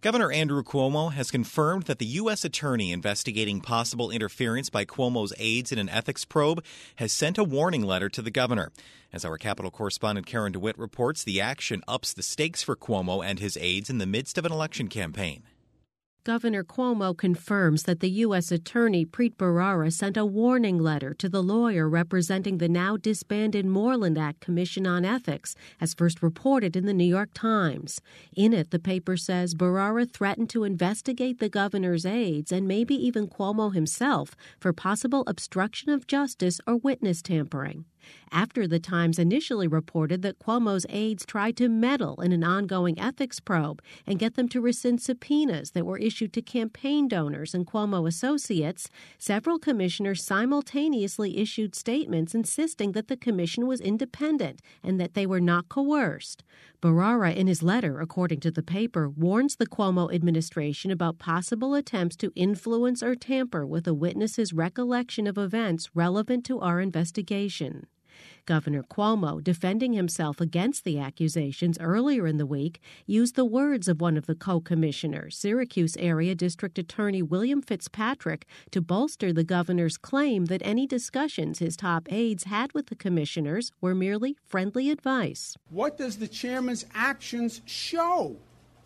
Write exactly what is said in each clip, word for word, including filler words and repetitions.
Governor Andrew Cuomo has confirmed that the U S attorney investigating possible interference by Cuomo's aides in an ethics probe has sent a warning letter to the governor. As our Capitol correspondent Karen DeWitt reports, the action ups the stakes for Cuomo and his aides in the midst of an election campaign. Governor Cuomo confirms that the U S attorney Preet Bharara sent a warning letter to the lawyer representing the now disbanded Moreland Act Commission on Ethics, as first reported in the New York Times. In it, the paper says Bharara threatened to investigate the governor's aides and maybe even Cuomo himself for possible obstruction of justice or witness tampering. After the Times initially reported that Cuomo's aides tried to meddle in an ongoing ethics probe and get them to rescind subpoenas that were issued to campaign donors and Cuomo associates, several commissioners simultaneously issued statements insisting that the commission was independent and that they were not coerced. Bharara, in his letter, according to the paper, warns the Cuomo administration about possible attempts to influence or tamper with a witness's recollection of events relevant to our investigation. Governor Cuomo, defending himself against the accusations earlier in the week, used the words of one of the co-commissioners, Syracuse Area District Attorney William Fitzpatrick, to bolster the governor's claim that any discussions his top aides had with the commissioners were merely friendly advice. What does the chairman's actions show?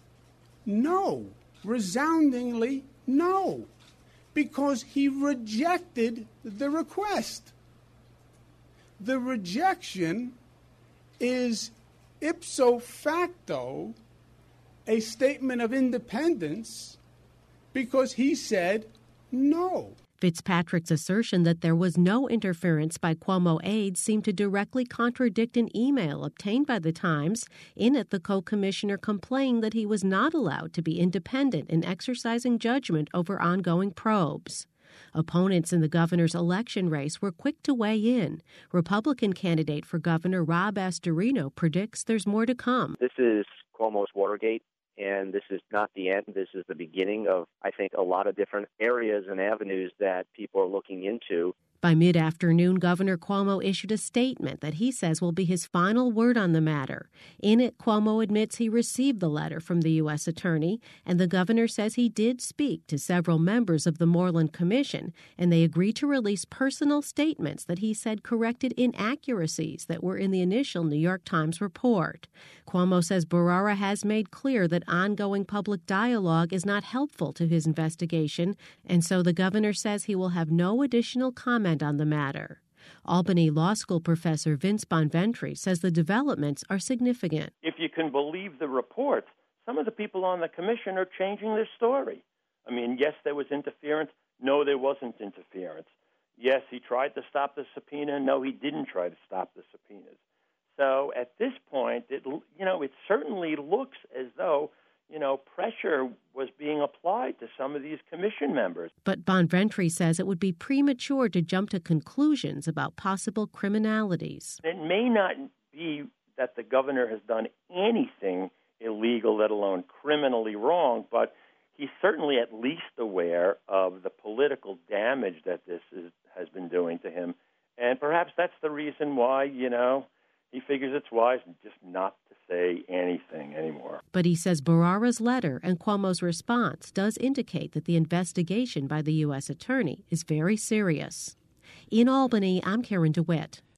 No. Resoundingly no. Because he rejected the request. The rejection is ipso facto a statement of independence because he said no. Fitzpatrick's assertion that there was no interference by Cuomo aides seemed to directly contradict an email obtained by the Times. In it, the co-commissioner complained that he was not allowed to be independent in exercising judgment over ongoing probes. Opponents in the governor's election race were quick to weigh in. Republican candidate for governor Rob Astorino predicts there's more to come. This is Cuomo's Watergate, and this is not the end. This is the beginning of, I think, a lot of different areas and avenues that people are looking into. By mid-afternoon, Governor Cuomo issued a statement that he says will be his final word on the matter. In it, Cuomo admits he received the letter from the U S attorney, and the governor says he did speak to several members of the Moreland Commission, and they agreed to release personal statements that he said corrected inaccuracies that were in the initial New York Times report. Cuomo says Bharara has made clear that ongoing public dialogue is not helpful to his investigation, and so the governor says he will have no additional comment on the matter. Albany Law School professor Vince Bonventri says the developments are significant. If you can believe the reports, some of the people on the commission are changing their story. I mean, yes, there was interference. No, there wasn't interference. Yes, he tried to stop the subpoena. No, he didn't try to stop the subpoenas. So at this point, it, you know, it certainly looks as though you know, pressure was being applied to some of these commission members. But Bonventri says it would be premature to jump to conclusions about possible criminalities. It may not be that the governor has done anything illegal, let alone criminally wrong, but he's certainly at least aware of the political damage that this is, has been doing to him. And perhaps that's the reason why, you know, he figures it's wise just not to say anything anymore. But he says Bharara's letter and Cuomo's response does indicate that the investigation by the U S attorney is very serious. In Albany, I'm Karen DeWitt.